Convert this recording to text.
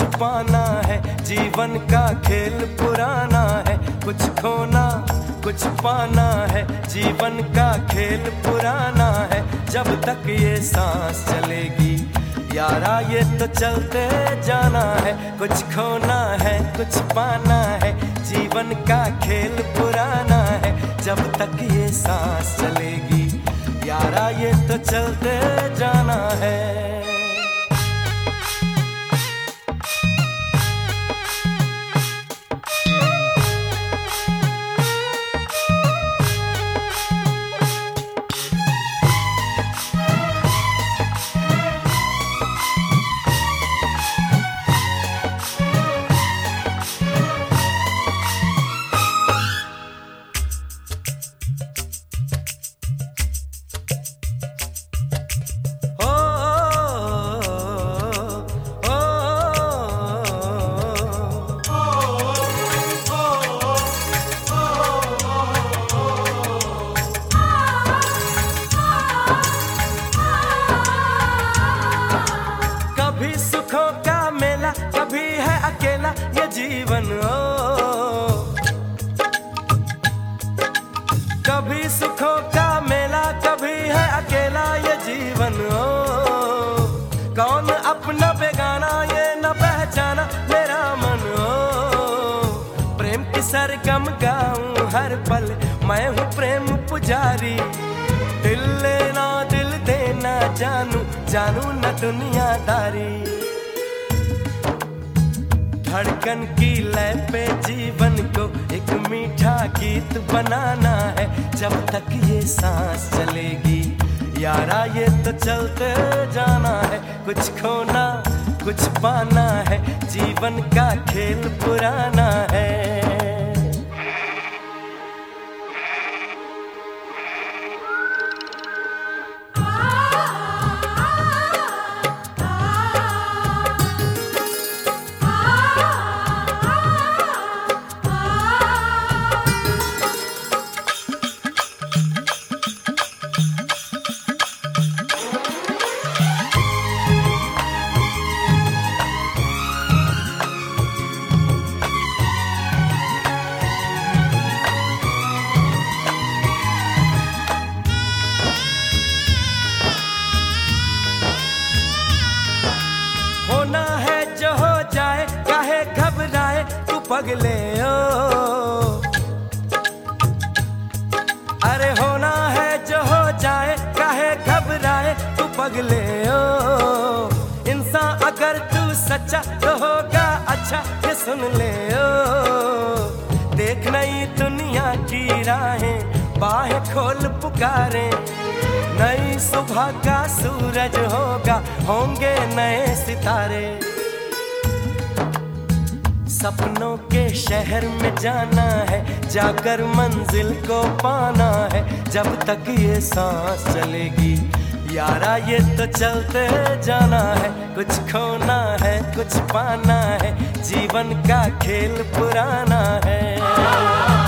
पाना है, जीवन का खेल पुराना है। कुछ खोना कुछ पाना है, जीवन का खेल पुराना है। जब तक ये सांस चलेगी यारा ये तो चलते जाना है। कुछ खोना है कुछ पाना है, जीवन का खेल पुराना है। जब तक ये सांस चलेगी यारा ये तो चलते जाना है। कभी है अकेला ये जीवन कभी सुखों का मेला, कभी है अकेला ये जीवन कौन अपना बेगाना ये न पहचाना मेरा मन प्रेम की सरगम गाऊं हर पल, मैं हूँ प्रेम पुजारी। दिल लेना दिल देना जानू जानू न दुनियादारी। धड़कन की लय पे जीवन को एक मीठा गीत बनाना है। जब तक ये सांस चलेगी यारा ये तो चलते जाना है। कुछ खोना कुछ पाना है, जीवन का खेल पुराना है। होना है जो हो जाए काहे घबराए तू पगले ओ। अरे होना है जो हो जाए काहे घबराए तू पगले ओ। इंसान अगर तू सच्चा तो होगा अच्छा ये सुन ले ओ। देख नई दुनिया की राहें बाहें खोल पुकारे। नई सुबह का सूरज होगा होंगे नए सितारे। सपनों के शहर में जाना है, जाकर मंजिल को पाना है। जब तक ये सांस चलेगी यारा ये तो चलते जाना है। कुछ खोना है कुछ पाना है, जीवन का खेल पुराना है।